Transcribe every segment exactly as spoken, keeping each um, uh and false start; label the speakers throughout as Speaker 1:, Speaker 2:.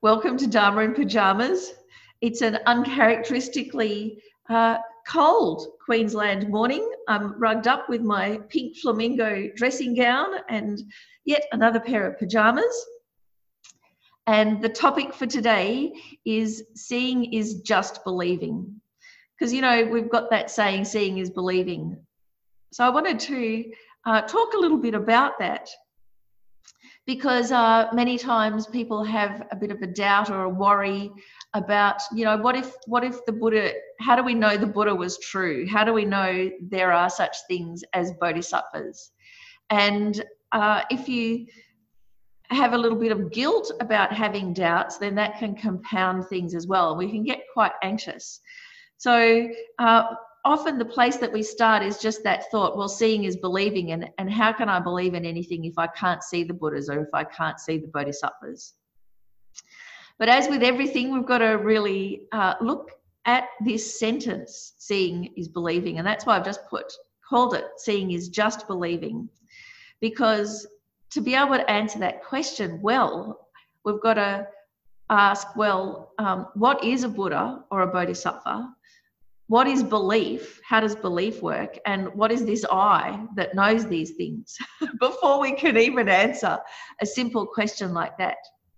Speaker 1: Welcome to Dharma in Pyjamas. It's an uncharacteristically uh, cold Queensland morning. I'm rugged up with my pink flamingo dressing gown and yet another pair of pyjamas. And the topic for today is seeing is just believing. Because, you know, we've got that saying, seeing is believing. So I wanted to uh, talk a little bit about that. Because uh, many times people have a bit of a doubt or a worry about, you know, what if what if the Buddha, how do we know the Buddha was true? How do we know there are such things as bodhisattvas? And uh, if you have a little bit of guilt about having doubts, then that can compound things as well. We can get quite anxious. So uh, often the place that we start is just that thought, well, seeing is believing, and, and how can I believe in anything if I can't see the Buddhas or if I can't see the bodhisattvas? But as with everything, we've got to really uh, look at this sentence, seeing is believing, and that's why I've just put called it seeing is just believing, because to be able to answer that question well, we've got to ask, well, um, what is a Buddha or a bodhisattva? What is belief? How does belief work? And what is this I that knows these things? Before we can even answer a simple question like that.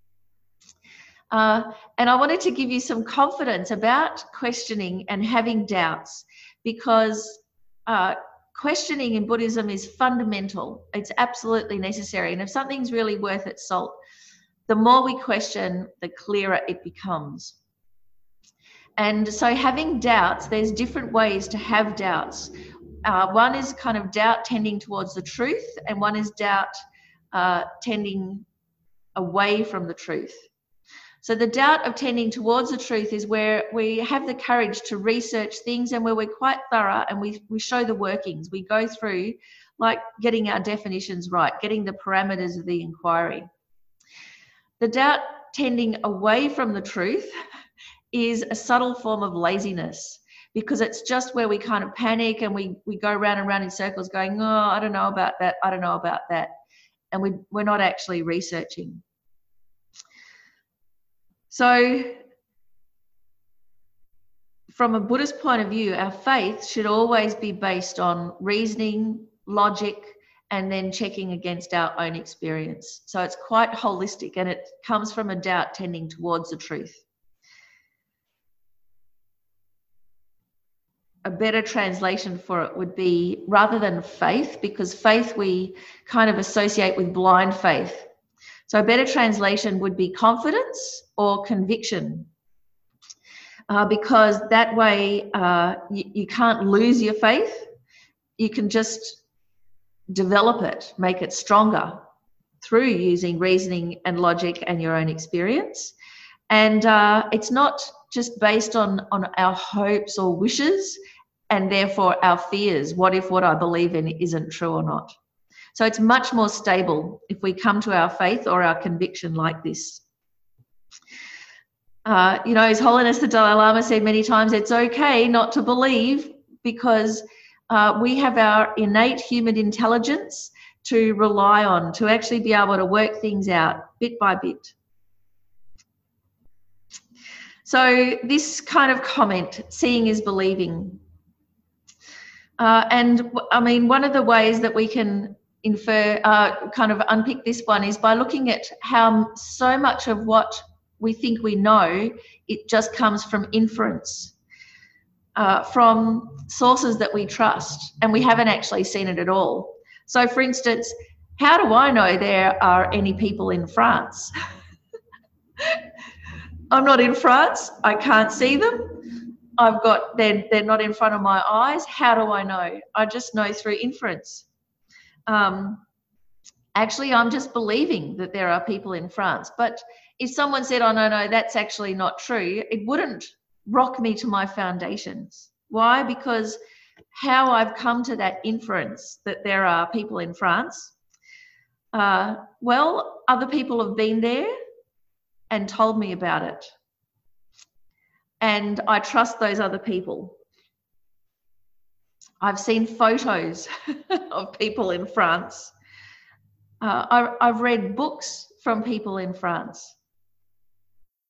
Speaker 1: Uh, and I wanted to give you some confidence about questioning and having doubts, because uh, questioning in Buddhism is fundamental. It's absolutely necessary. And if something's really worth its salt, the more we question, the clearer it becomes. And so having doubts, there's different ways to have doubts. Uh, one is kind of doubt tending towards the truth, and one is doubt uh, tending away from the truth. So the doubt of tending towards the truth is where we have the courage to research things and where we're quite thorough and we, we show the workings. We go through, like getting our definitions right, getting the parameters of the inquiry. The doubt tending away from the truth is a subtle form of laziness, because it's just where we kind of panic and we, we go round and round in circles going, oh, I don't know about that, I don't know about that. And we, we're not actually researching. So from a Buddhist point of view, our faith should always be based on reasoning, logic, and then checking against our own experience. So it's quite holistic, and it comes from a doubt tending towards the truth. A better translation for it would be, rather than faith, because faith we kind of associate with blind faith. So a better translation would be confidence or conviction, uh, because that way uh, you, you can't lose your faith. You can just develop it, make it stronger through using reasoning and logic and your own experience. And uh, it's not just based on, on our hopes or wishes and therefore our fears. What if what I believe in isn't true or not? So it's much more stable if we come to our faith or our conviction like this. Uh, you know, His Holiness the Dalai Lama said many times, it's okay not to believe, because uh, we have our innate human intelligence to rely on, to actually be able to work things out bit by bit. So this kind of comment, seeing is believing. Uh, and I mean, one of the ways that we can infer, uh, kind of unpick this one is by looking at how so much of what we think we know, it just comes from inference, uh, from sources that we trust, and we haven't actually seen it at all. So for instance, how do I know there are any people in France? I'm not in France, I can't see them. I've got, they're, they're not in front of my eyes. How do I know? I just know through inference. Um, actually, I'm just believing that there are people in France. But if someone said, oh, no, no, that's actually not true, it wouldn't rock me to my foundations. Why? Because how I've come to that inference that there are people in France, uh, well, other people have been there and told me about it. And I trust those other people. I've seen photos of people in France. Uh, I, I've read books from people in France.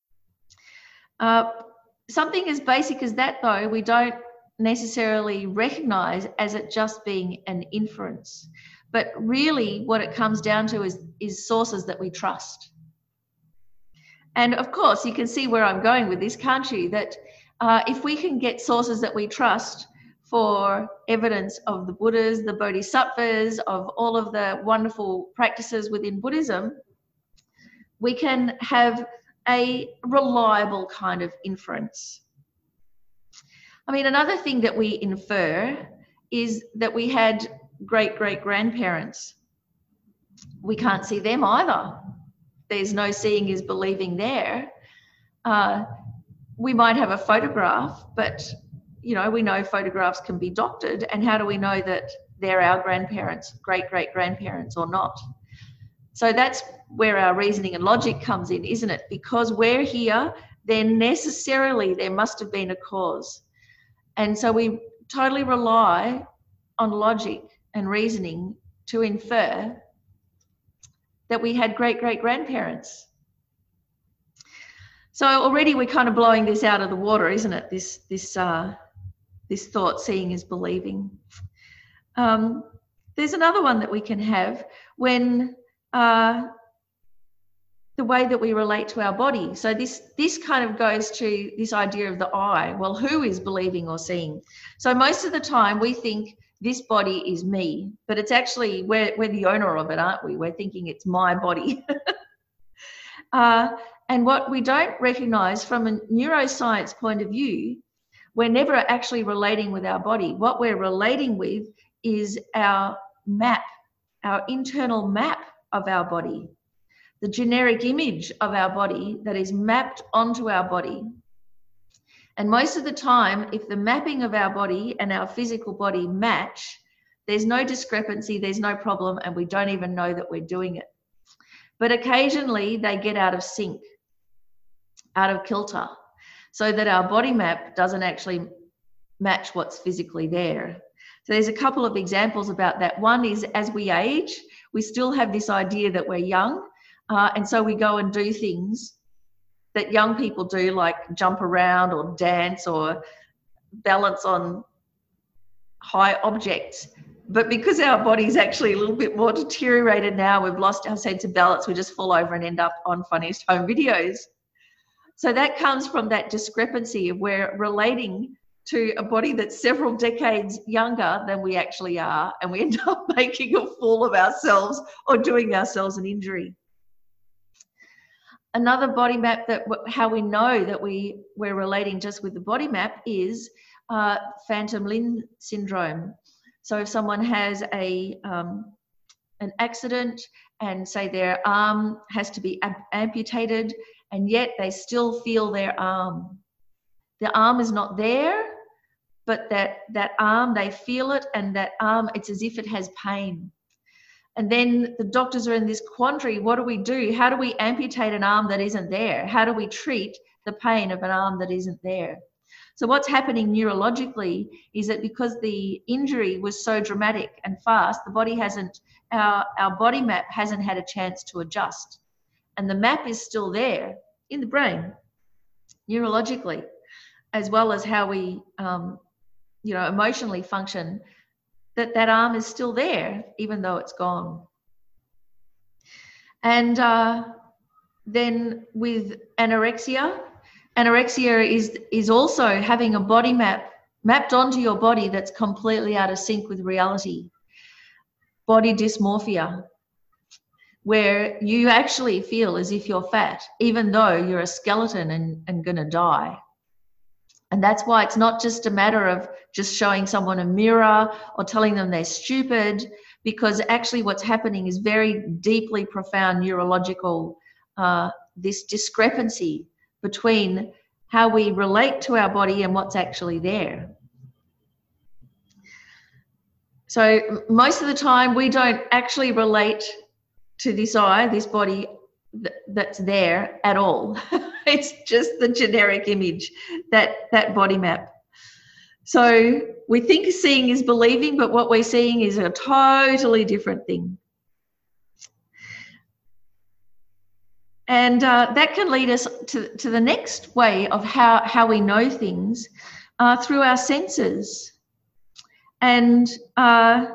Speaker 1: Uh, something as basic as that, though, we don't necessarily recognize as it just being an inference. But really what it comes down to is, is sources that we trust. And of course, you can see where I'm going with this, can't you? That uh, if we can get sources that we trust for evidence of the Buddhas, the Bodhisattvas, of all of the wonderful practices within Buddhism, we can have a reliable kind of inference. I mean, another thing that we infer is that we had great-great-grandparents. We can't see them either. There's no seeing is believing there. Uh, we might have a photograph, but, you know, we know photographs can be doctored. And how do we know that they're our grandparents, great-great-grandparents or not? So that's where our reasoning and logic comes in, isn't it? Because we're here, then necessarily there must have been a cause. And so we totally rely on logic and reasoning to infer that we had great-great-grandparents. So already we're kind of blowing this out of the water, isn't it? This, this, uh, this thought, seeing is believing. Um, there's another one that we can have when uh, the way that we relate to our body. So this, this kind of goes to this idea of the I. Well, who is believing or seeing? So most of the time we think this body is me, but it's actually, we're, we're the owner of it, aren't we? We're thinking it's my body. uh, and what we don't recognize from a neuroscience point of view, we're never actually relating with our body. What we're relating with is our map, our internal map of our body, the generic image of our body that is mapped onto our body. And most of the time, if the mapping of our body and our physical body match, there's no discrepancy, there's no problem, and we don't even know that we're doing it. But occasionally they get out of sync, out of kilter, so that our body map doesn't actually match what's physically there. So there's a couple of examples about that. One is as we age, we still have this idea that we're young, uh, and so we go and do things that young people do, like jump around or dance or balance on high objects. But because our body's actually a little bit more deteriorated now, we've lost our sense of balance, we just fall over and end up on Funniest Home Videos. So that comes from that discrepancy of we're relating to a body that's several decades younger than we actually are, and we end up making a fool of ourselves or doing ourselves an injury. Another body map that how we know that we, we're relating just with the body map is uh, phantom limb syndrome. So if someone has a um, an accident and say their arm has to be amputated, and yet they still feel their arm. The arm is not there, but that, that arm, they feel it, and that arm, it's as if it has pain. And then the doctors are in this quandary. What do we do? How do we amputate an arm that isn't there? How do we treat the pain of an arm that isn't there? So what's happening neurologically is that because the injury was so dramatic and fast, the body hasn't, our, our body map hasn't had a chance to adjust. And the map is still there in the brain, neurologically, as well as how we, um, you know, emotionally function, that that arm is still there, even though it's gone. And uh, then with anorexia, anorexia is, is also having a body map mapped onto your body that's completely out of sync with reality. Body dysmorphia, where you actually feel as if you're fat, even though you're a skeleton and, and gonna die. And that's why it's not just a matter of just showing someone a mirror or telling them they're stupid, because actually what's happening is very deeply profound neurological, uh, this discrepancy between how we relate to our body and what's actually there. So most of the time we don't actually relate to this I, this body th that's there at all. It's just the generic image, that, that body map. So we think seeing is believing, but what we're seeing is a totally different thing. And uh, that can lead us to, to the next way of how, how we know things uh, through our senses. And uh,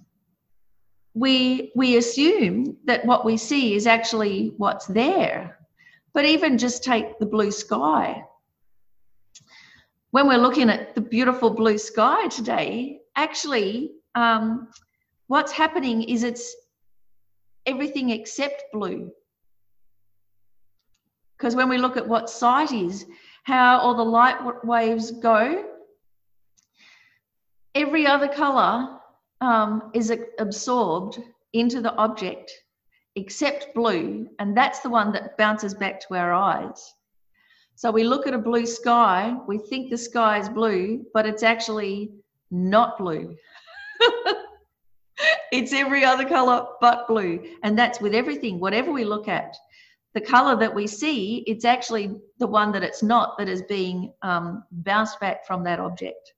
Speaker 1: we, we assume that what we see is actually what's there. But even just take the blue sky. When we're looking at the beautiful blue sky today, actually um, what's happening is it's everything except blue. Because when we look at what sight is, how all the light waves go, every other colour um, is absorbed into the object except blue, and that's the one that bounces back to our eyes. So we look at a blue sky, we think the sky is blue, but it's actually not blue. It's every other colour but blue, and that's with everything, whatever we look at. The colour that we see, it's actually the one that it's not that is being um, bounced back from that object.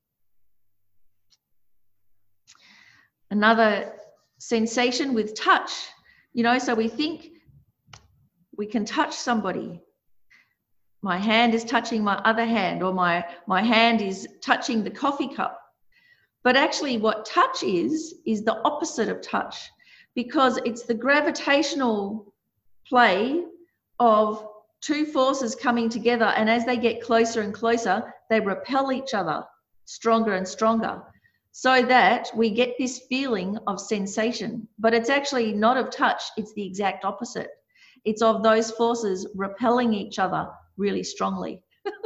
Speaker 1: Another sensation with touch, you know, so we think we can touch somebody. My hand is touching my other hand, or my, my hand is touching the coffee cup. But actually what touch is, is the opposite of touch, because it's the gravitational play of two forces coming together, and as they get closer and closer, they repel each other stronger and stronger, so that we get this feeling of sensation. But it's actually not of touch, it's the exact opposite. It's of those forces repelling each other really strongly.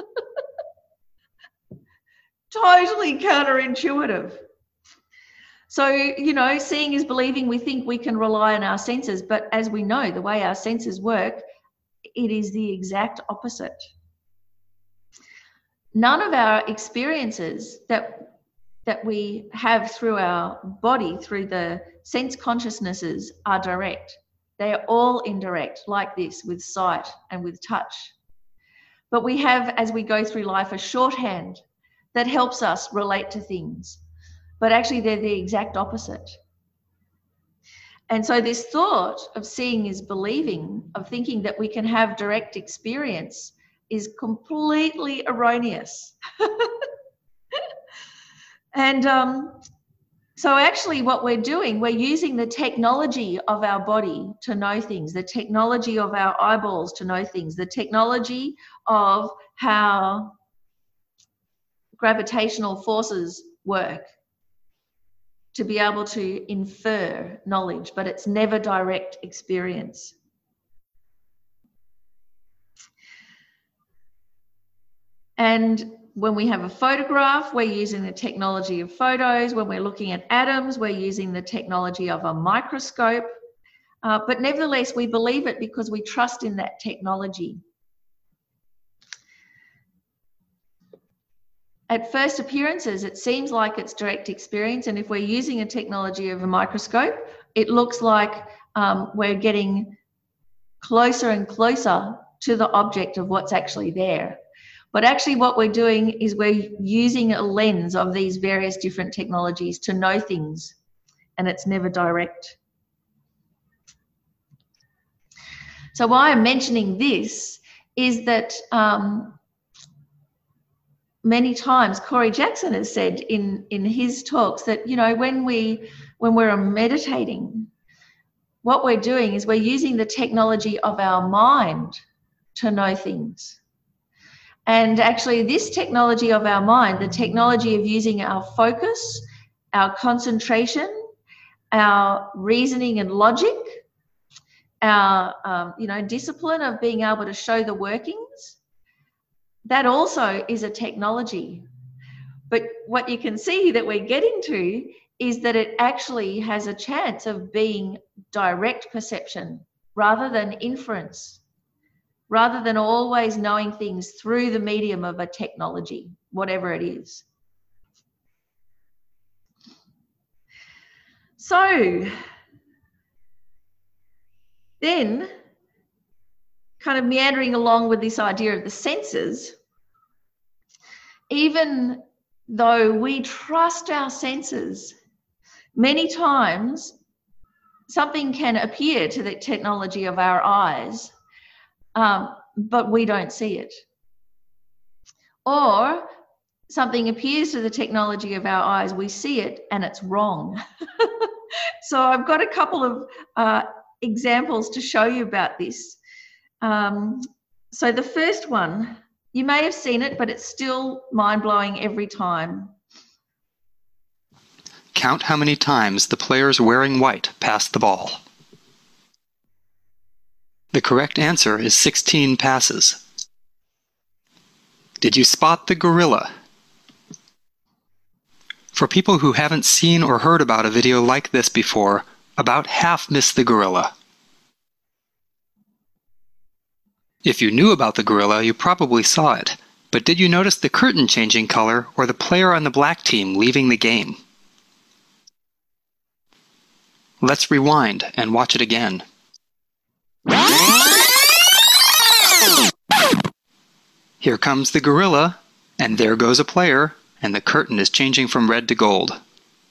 Speaker 1: Totally counterintuitive. So, you know, seeing is believing. We think we can rely on our senses, but as we know, the way our senses work, it is the exact opposite. None of our experiences that, that we have through our body, through the sense consciousnesses, are direct. They are all indirect, like this, with sight and with touch. But we have, as we go through life, a shorthand that helps us relate to things. But actually, they're the exact opposite. And so this thought of seeing is believing, of thinking that we can have direct experience, is completely erroneous. And um, so actually what we're doing, we're using the technology of our body to know things, the technology of our eyeballs to know things, the technology of how gravitational forces work, to be able to infer knowledge, but it's never direct experience. And when we have a photograph, we're using the technology of photos. When we're looking at atoms, we're using the technology of a microscope. Uh, but nevertheless, we believe it because we trust in that technology. At first appearances, it seems like it's direct experience, and if we're using a technology of a microscope, it looks like um, we're getting closer and closer to the object of what's actually there. But actually what we're doing is we're using a lens of these various different technologies to know things, and it's never direct. So why I'm mentioning this is that um, many times Corey Jackson has said in, in his talks that, you know, when, we, when we're meditating, what we're doing is we're using the technology of our mind to know things. And actually this technology of our mind, the technology of using our focus, our concentration, our reasoning and logic, our um, you know, discipline of being able to show the workings, that also is a technology. But what you can see that we're getting to is that it actually has a chance of being direct perception rather than inference, rather than always knowing things through the medium of a technology, whatever it is. So then, kind of meandering along with this idea of the senses, even though we trust our senses, many times something can appear to the technology of our eyes um, but we don't see it. Or something appears to the technology of our eyes, we see it and it's wrong. So I've got a couple of uh, examples to show you about this. Um, so the first one, you may have seen it, but it's still mind-blowing every time.
Speaker 2: Count how many times the players wearing white passed the ball. The correct answer is sixteen passes. Did you spot the gorilla? For people who haven't seen or heard about a video like this before, about half missed the gorilla. If you knew about the gorilla, you probably saw it. But did you notice the curtain changing color or the player on the black team leaving the game? Let's rewind and watch it again. Here comes the gorilla, and there goes a player, and the curtain is changing from red to gold.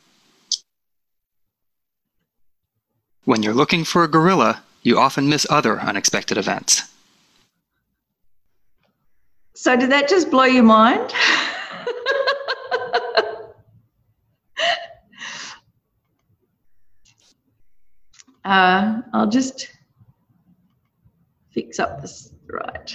Speaker 2: When you're looking for a gorilla, you often miss other unexpected events.
Speaker 1: So did that just blow your mind? uh, I'll just fix up this right.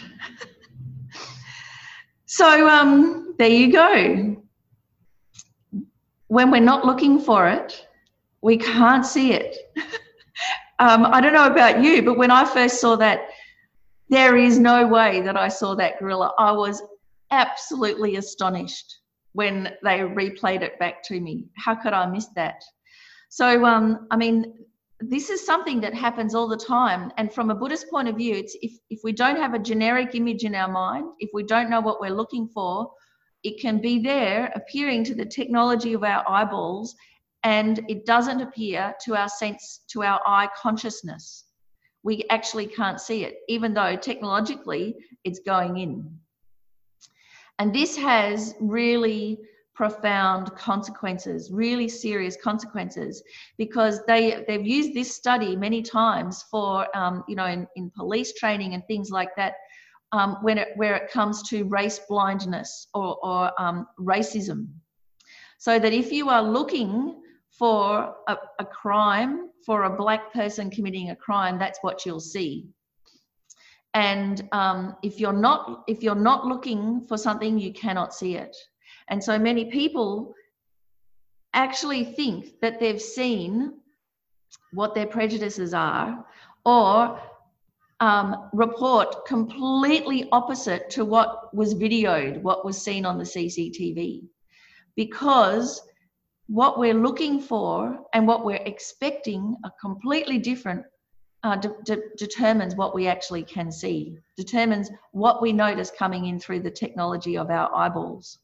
Speaker 1: So um, there you go. When we're not looking for it, we can't see it. um, I don't know about you, but when I first saw that, there is no way that I saw that gorilla. I was absolutely astonished when they replayed it back to me. How could I miss that? So, um, I mean, this is something that happens all the time. And from a Buddhist point of view, it's if, if we don't have a generic image in our mind, if we don't know what we're looking for, it can be there appearing to the technology of our eyeballs, and it doesn't appear to our sense, to our eye consciousness. We actually can't see it, even though technologically it's going in. And this has really profound consequences, really serious consequences, because they, they've used this study many times for, um, you know, in, in police training and things like that, um, when it, where it comes to race blindness or, or um, racism. So that if you are looking for a, a crime, for a black person committing a crime, that's what you'll see. And um, if you're not, if you're not looking for something, you cannot see it. And so many people actually think that they've seen what their prejudices are, or um, report completely opposite to what was videoed, what was seen on the C C T V. Because what we're looking for and what we're expecting are completely different, uh, de de determines what we actually can see, determines what we notice coming in through the technology of our eyeballs.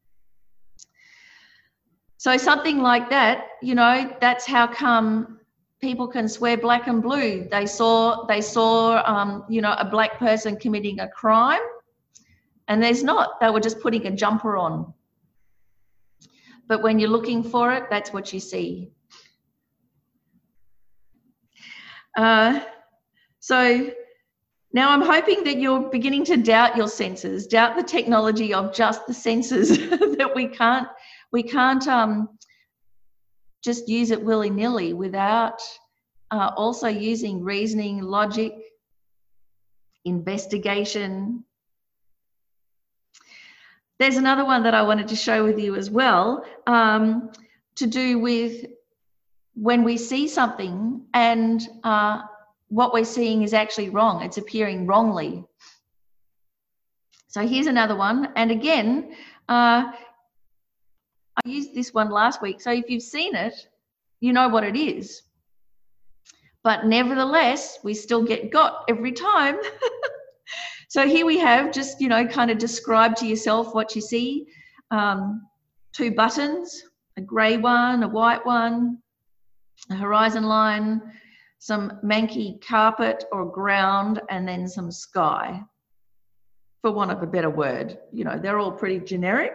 Speaker 1: So something like that, you know, that's how come people can swear black and blue. They saw, they saw, um, you know, a black person committing a crime, and there's not. They were just putting a jumper on. But when you're looking for it, that's what you see. Uh, so now I'm hoping that you're beginning to doubt your senses, doubt the technology of just the senses, that we can't, we can't um, just use it willy-nilly without uh, also using reasoning, logic, investigation. There's another one that I wanted to show with you as well, um, to do with when we see something and uh, what we're seeing is actually wrong. It's appearing wrongly. So here's another one. And again, uh, I used this one last week. So if you've seen it, you know what it is. But nevertheless, we still get got every time. So here we have just, you know, kind of describe to yourself what you see. Um, two buttons, a grey one, a white one, a horizon line, some manky carpet or ground, and then some sky, for want of a better word. You know, they're all pretty generic.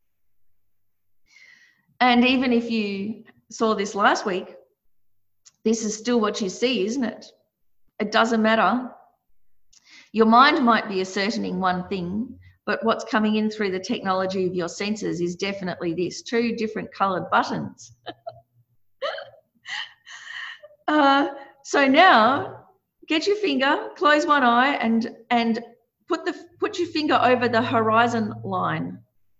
Speaker 1: And even if you saw this last week, this is still what you see, isn't it? It doesn't matter. Your mind might be ascertaining one thing, but what's coming in through the technology of your senses is definitely this, two different coloured buttons. uh, so now, get your finger, close one eye, and, and put, the, put your finger over the horizon line.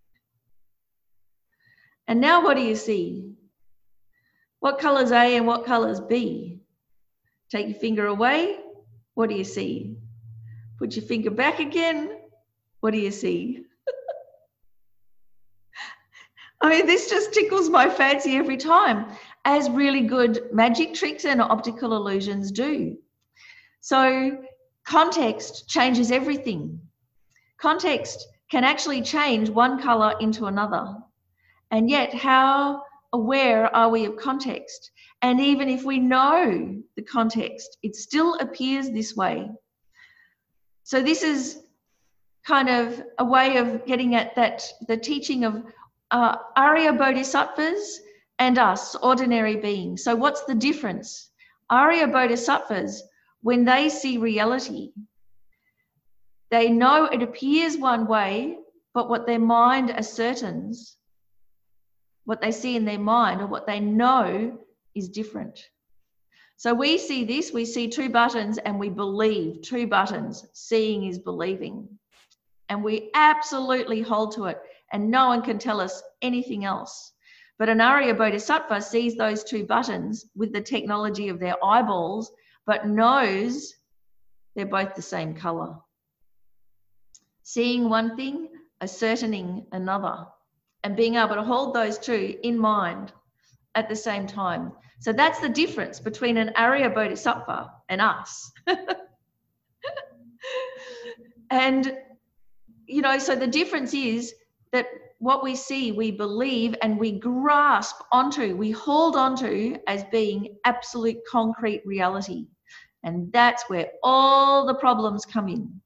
Speaker 1: And now what do you see? What colour is A and what colour is B? Take your finger away, what do you see? Put your finger back again, what do you see? I mean, this just tickles my fancy every time, as really good magic tricks and optical illusions do. So context changes everything. Context can actually change one colour into another. And yet, how aware are we of context? And even if we know the context, it still appears this way. So this is kind of a way of getting at that, the teaching of uh, Arya Bodhisattvas and us, ordinary beings. So what's the difference? Arya Bodhisattvas, when they see reality, they know it appears one way, but what their mind ascertains, what they see in their mind or what they know is different. So we see this, we see two buttons and we believe, two buttons, seeing is believing. And we absolutely hold to it and no one can tell us anything else. But an Arya Bodhisattva sees those two buttons with the technology of their eyeballs, but knows they're both the same colour. Seeing one thing, ascertaining another, and being able to hold those two in mind at the same time. So that's the difference between an Arya Bodhisattva and us. And, you know, so the difference is that what we see, we believe and we grasp onto, we hold onto as being absolute concrete reality. And that's where all the problems come in.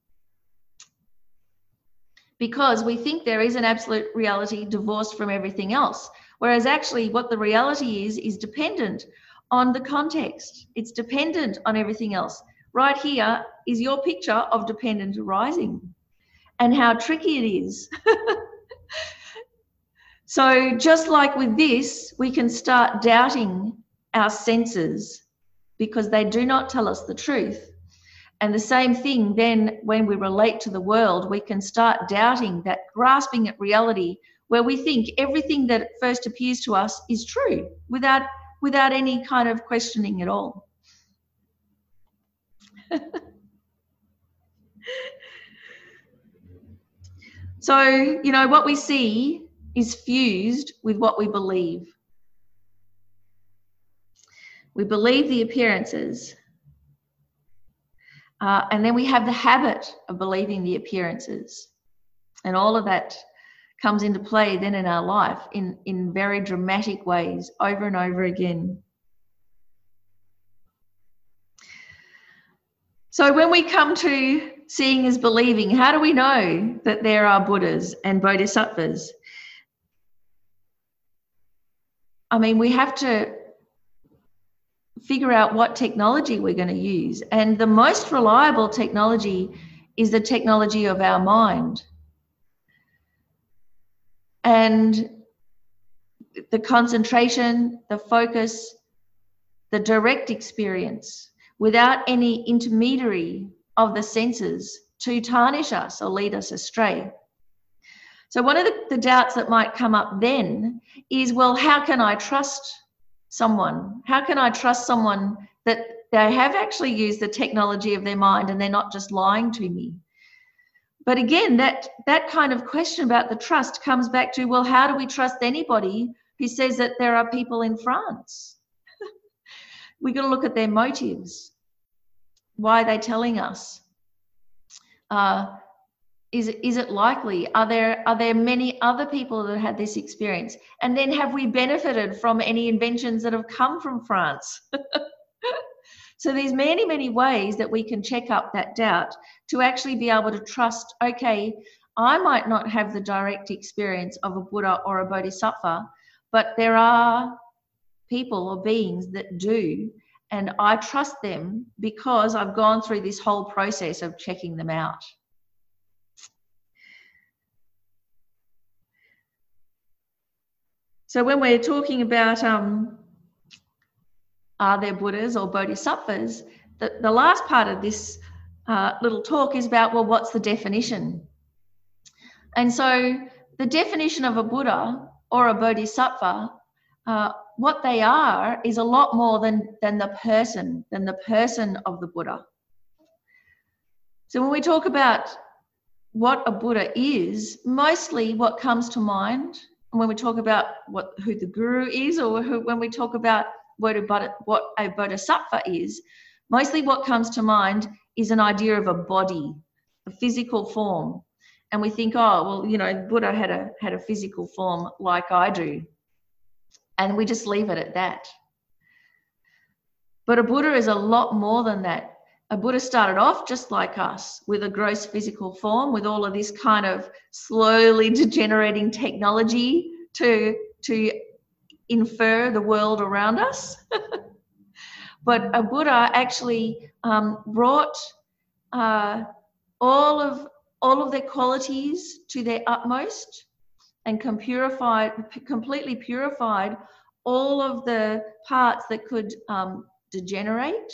Speaker 1: Because we think there is an absolute reality divorced from everything else. Whereas actually what the reality is, is dependent on the context. It's dependent on everything else. Right here is your picture of dependent arising and how tricky it is. So just like with this, we can start doubting our senses because they do not tell us the truth. And the same thing then when we relate to the world, we can start doubting that, grasping at reality where we think everything that first appears to us is true without, without any kind of questioning at all. So, you know, what we see is fused with what we believe. We believe the appearances. Uh, and then we have the habit of believing the appearances. And all of that comes into play then in our life in, in very dramatic ways over and over again. So when we come to seeing is believing, how do we know that there are Buddhas and Bodhisattvas? I mean, we have to figure out what technology we're going to use. And the most reliable technology is the technology of our mind. And the concentration, the focus, the direct experience, without any intermediary of the senses to tarnish us or lead us astray. So one of the, the doubts that might come up then is, well, how can I trust someone? How can I trust someone that they have actually used the technology of their mind and they're not just lying to me? But again, that, that kind of question about the trust comes back to, well, how do we trust anybody who says that there are people in France? We've got to look at their motives. Why are they telling us? Uh, is, is it likely? Are there, are there many other people that had this experience? And then have we benefited from any inventions that have come from France? So there's many, many ways that we can check up that doubt to actually be able to trust, okay, I might not have the direct experience of a Buddha or a Bodhisattva, but there are people or beings that do, And I trust them because I've gone through this whole process of checking them out. So when we're talking about um, are there Buddhas or Bodhisattvas, the, the last part of this uh, little talk is about, well, what's the definition? And so the definition of a Buddha or a Bodhisattva, uh, what they are is a lot more than, than the person, than the person of the Buddha. So when we talk about what a Buddha is, mostly what comes to mind when we talk about what who the guru is, or who, when we talk about what a, what a Bodhisattva is, mostly what comes to mind is an idea of a body, a physical form. And we think, oh, well, you know, Buddha had a had a physical form like I do. And we just leave it at that. But a Buddha is a lot more than that. A Buddha started off just like us, with a gross physical form, with all of this kind of slowly degenerating technology to, to infer the world around us. But a Buddha actually um, brought uh, all of all of their qualities to their utmost and com- purified, completely purified all of the parts that could um, degenerate.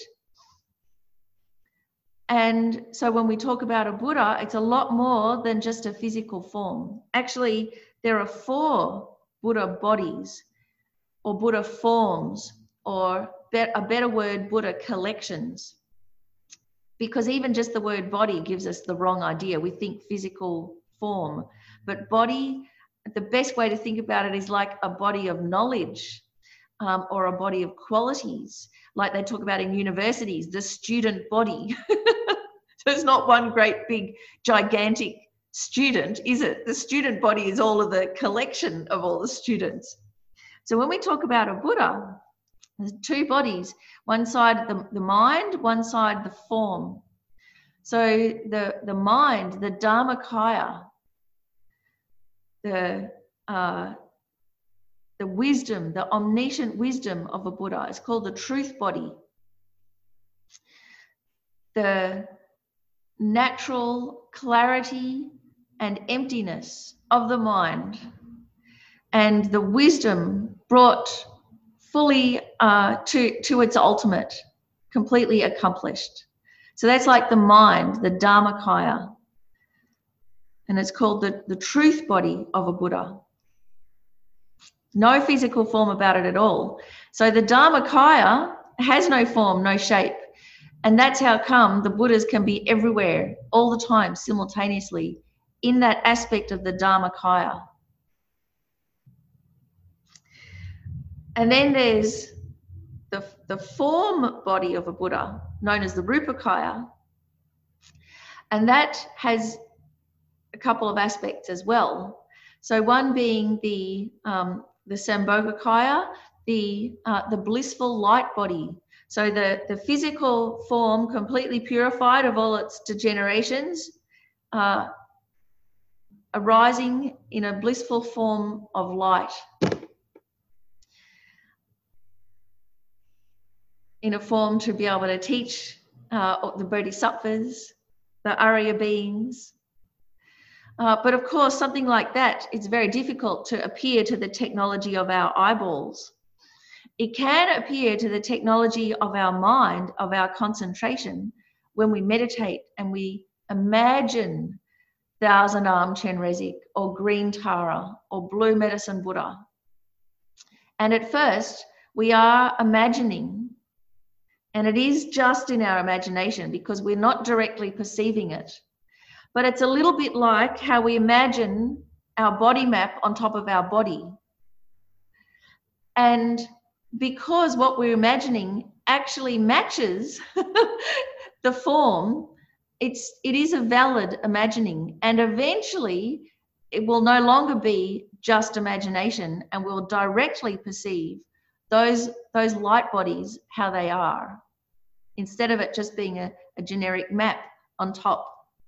Speaker 1: And so when we talk about a Buddha, it's a lot more than just a physical form. Actually, there are four Buddha bodies or Buddha forms, or be- a better word, Buddha collections. Because even just the word body gives us the wrong idea. We think physical form, but body, the best way to think about it is like a body of knowledge um, or a body of qualities, like they talk about in universities, the student body. So it's not one great big gigantic student, is it? The student body is all of the collection of all the students. So when we talk about a Buddha, there's two bodies, one side the, the mind, one side the form. So the, the mind, the Dharmakaya, the, uh, the wisdom, the omniscient wisdom of a Buddha is called the truth body. The natural clarity and emptiness of the mind and the wisdom brought fully uh, to, to its ultimate, completely accomplished. So that's like the mind, the Dharmakaya. And it's called the, the truth body of a Buddha. No physical form about it at all. So the Dharmakaya has no form, no shape. And that's how come the Buddhas can be everywhere, all the time, simultaneously, in that aspect of the Dharmakaya. And then there's the, the form body of a Buddha, known as the Rupakaya. And that has a couple of aspects as well. So one being the, um, the Sambhogakaya, the, uh, the blissful light body. So the, the physical form completely purified of all its degenerations, uh, arising in a blissful form of light. In a form to be able to teach uh, the Bodhisattvas, the Arya beings. Uh, but of course, something like that, it's very difficult to appear to the technology of our eyeballs. It can appear to the technology of our mind, of our concentration, when we meditate and we imagine Thousand Arm Chenrezig or Green Tara or Blue Medicine Buddha. And at first, we are imagining, and it is just in our imagination because we're not directly perceiving it. But it's a little bit like how we imagine our body map on top of our body. And because what we're imagining actually matches the form, it's, it is a valid imagining. And eventually it will no longer be just imagination, and we'll directly perceive those, those light bodies, how they are, instead of it just being a, a generic map on top.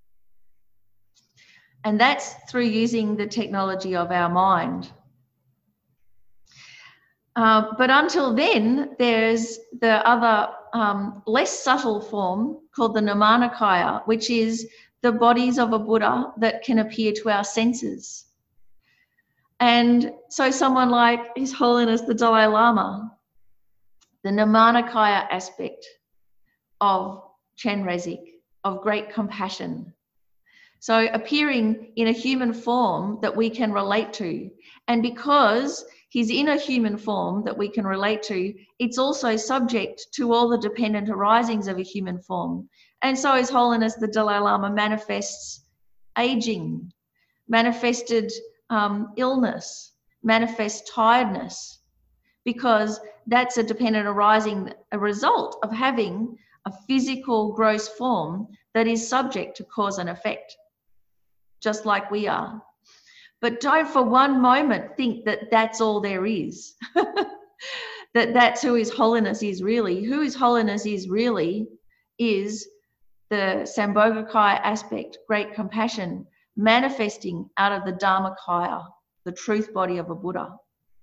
Speaker 1: And that's through using the technology of our mind. Uh, but until then, there's the other um, less subtle form called the Nirmanakaya, which is the bodies of a Buddha that can appear to our senses. And so someone like His Holiness the Dalai Lama, the Nirmanakaya aspect of Chenrezig, of great compassion. So appearing in a human form that we can relate to. And because he's in a human form that we can relate to, it's also subject to all the dependent arisings of a human form. And so His Holiness the Dalai Lama manifests aging, manifested um, illness, manifests tiredness, because that's a dependent arising, a result of having a physical gross form that is subject to cause and effect, just like we are. But don't for one moment think that that's all there is, that that's who His Holiness is really. Who His Holiness is really is the Sambhogakaya aspect, great compassion, manifesting out of the Dharmakaya, the truth body of a Buddha.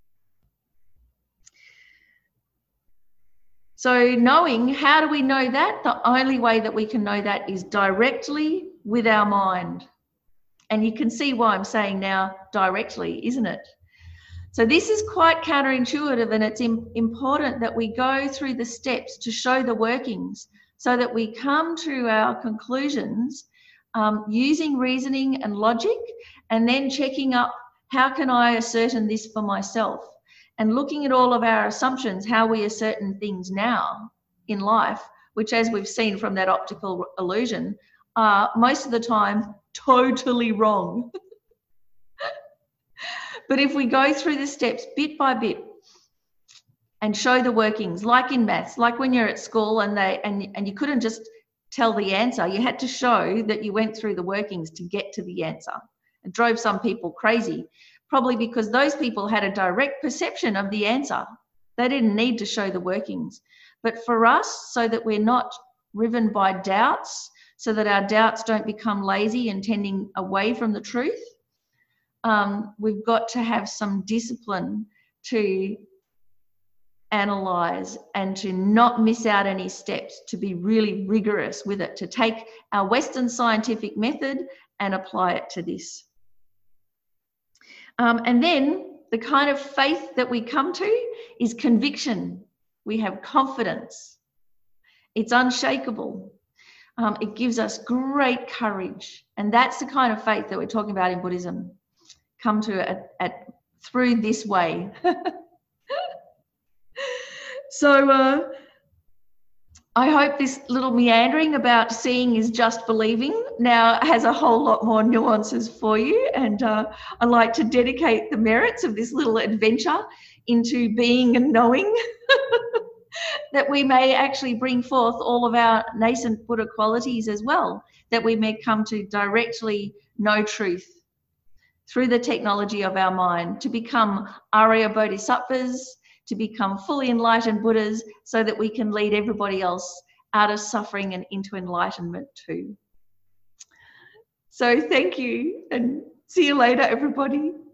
Speaker 1: So knowing, how do we know that? The only way that we can know that is directly with our mind. And you can see why I'm saying now directly, isn't it? So this is quite counterintuitive, and it's important that we go through the steps to show the workings so that we come to our conclusions um, using reasoning and logic, and then checking up, how can I ascertain this for myself? And looking at all of our assumptions, how we ascertain things now in life, which, as we've seen from that optical illusion, are most of the time totally wrong. But if we go through the steps bit by bit and show the workings, like in maths, like when you're at school and they and, and you couldn't just tell the answer, you had to show that you went through the workings to get to the answer. It drove some people crazy, probably because those people had a direct perception of the answer. They didn't need to show the workings. But for us, so that we're not riven by doubts, so that our doubts don't become lazy and tending away from the truth, um, we've got to have some discipline to analyze and to not miss out any steps, to be really rigorous with it, to take our Western scientific method and apply it to this. Um, and then the kind of faith that we come to is conviction. We have confidence. It's unshakable. Um, it gives us great courage. And that's the kind of faith that we're talking about in Buddhism. Come to it at, through this way. So uh, I hope this little meandering about seeing is just believing now has a whole lot more nuances for you. And uh, I'd like to dedicate the merits of this little adventure into being and knowing that we may actually bring forth all of our nascent Buddha qualities as well, that we may come to directly know truth through the technology of our mind, to become Arya Bodhisattvas, to become fully enlightened Buddhas, so that we can lead everybody else out of suffering and into enlightenment too. So thank you, and see you later, everybody.